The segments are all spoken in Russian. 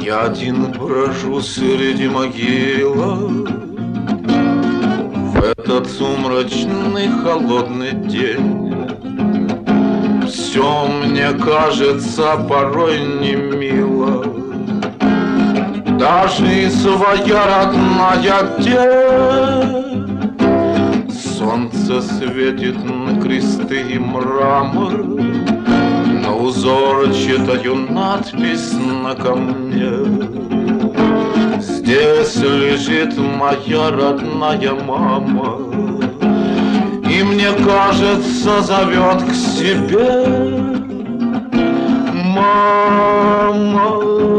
Я один брожу среди могил в этот сумрачный холодный день. Все мне кажется порой не мило, даже и своя родная тень. Солнце светит на кресты и мрамор, на узор читаю надпись на камне. Здесь лежит моя родная мама, и мне кажется, зовет к себе. Мама,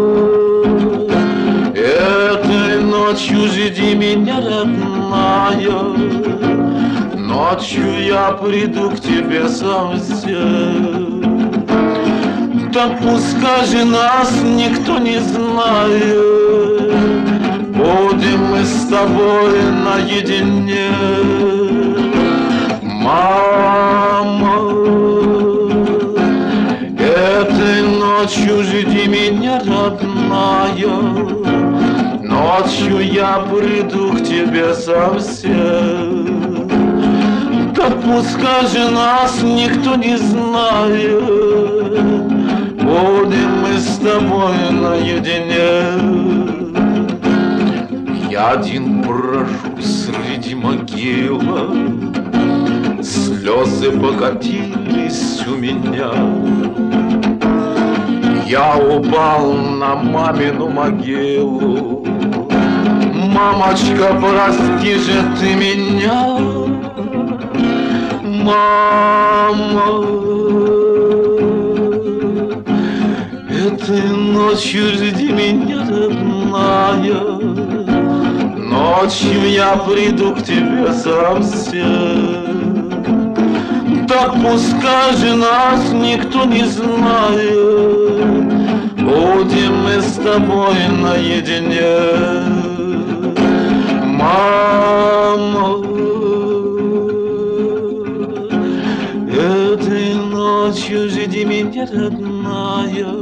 этой ночью жди меня, родная, ночью я приду к тебе совсем. Так пускай же нас никто не знает, будем мы с тобой наедине. Мама, этой ночью жди меня, родная, ночью я приду к тебе совсем. Так пускай же нас никто не знает, будем мы с тобой наедине. Я один брожу среди могил, слезы покатились у меня. Я упал на мамину могилу. Мамочка, прости же ты меня. Мама, этой ночью жди меня, родная, ночью я приду к тебе совсем. Так пускай же нас никто не знает, будем мы с тобой наедине. Мама, этой ночью жди меня, родная,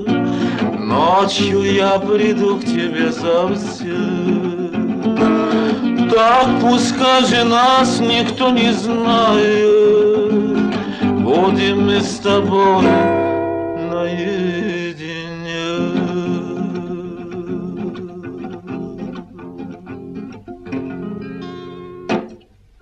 ночью я приду к тебе совсем. Так пускай же нас никто не знает, будем мы с тобой наедине.